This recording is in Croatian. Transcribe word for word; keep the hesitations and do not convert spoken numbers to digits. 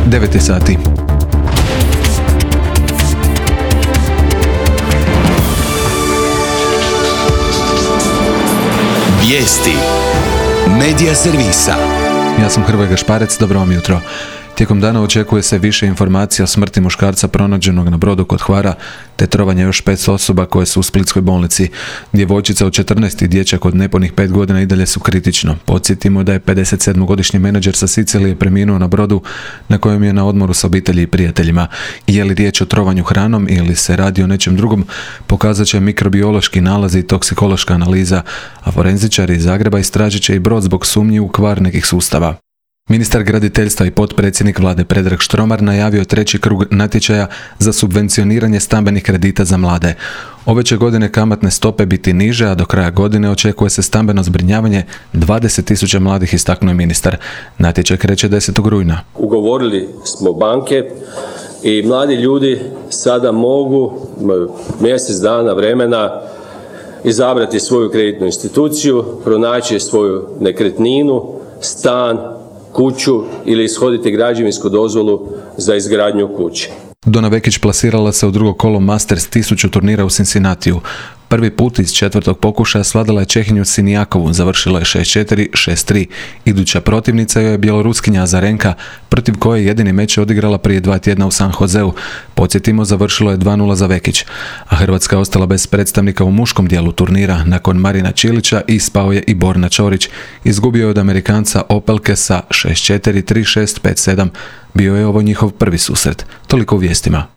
devet je sati. Vijesti Medija servisa. Ja sam Hrvoje Gašparec, dobro vam jutro. Tijekom dana očekuje se više informacija o smrti muškarca pronađenog na brodu kod Hvara, te trovanje još pet osoba koje su u splitskoj bolnici. Djevojčica od četrnaest i dječak od nepunih pet godina i dalje su kritično. Podsjetimo da je pedesetsedmogodišnji menadžer sa Sicilije preminuo na brodu na kojem je na odmoru s obitelji i prijateljima. Je li riječ o trovanju hranom ili se radi o nečem drugom, pokazat će mikrobiološki nalazi i toksikološka analiza, a forenzičari iz Zagreba istražit će i brod zbog sumnji u kvar nekih sustava. Ministar graditeljstva i potpredsjednik vlade Predrag Štromar najavio treći krug natječaja za subvencioniranje stambenih kredita za mlade. Ove će godine kamatne stope biti niže, a do kraja godine očekuje se stambeno zbrinjavanje dvadeset tisuća mladih, istaknuo je ministar. Natječaj kreće desetog rujna. Ugovorili smo banke i mladi ljudi sada mogu mjesec dana vremena izabrati svoju kreditnu instituciju, pronaći svoju nekretninu, stan, kuću ili ishoditi građevinsku dozvolu za izgradnju kuće. Dona Vekić plasirala se u drugo kolo Masters tisuću turnira u Cincinnatiju. Prvi put iz četvrtog pokušaja svladala je Čehinju Sinijakovu, završila je šest četiri, šest tri. Iduća protivnica joj je bjeloruskinja Azarenka, protiv koje jedini meč odigrala prije dva tjedna u San Joseu. Podsjetimo, završilo je dva nula za Vekić. A Hrvatska je ostala bez predstavnika u muškom dijelu turnira. Nakon Marina Čilića ispao je i Borna Čorić. Izgubio je od Amerikanca Opelke sa šest četiri, tri šest, pet sedam. Bio je ovo njihov prvi susret. Toliko u vijestima.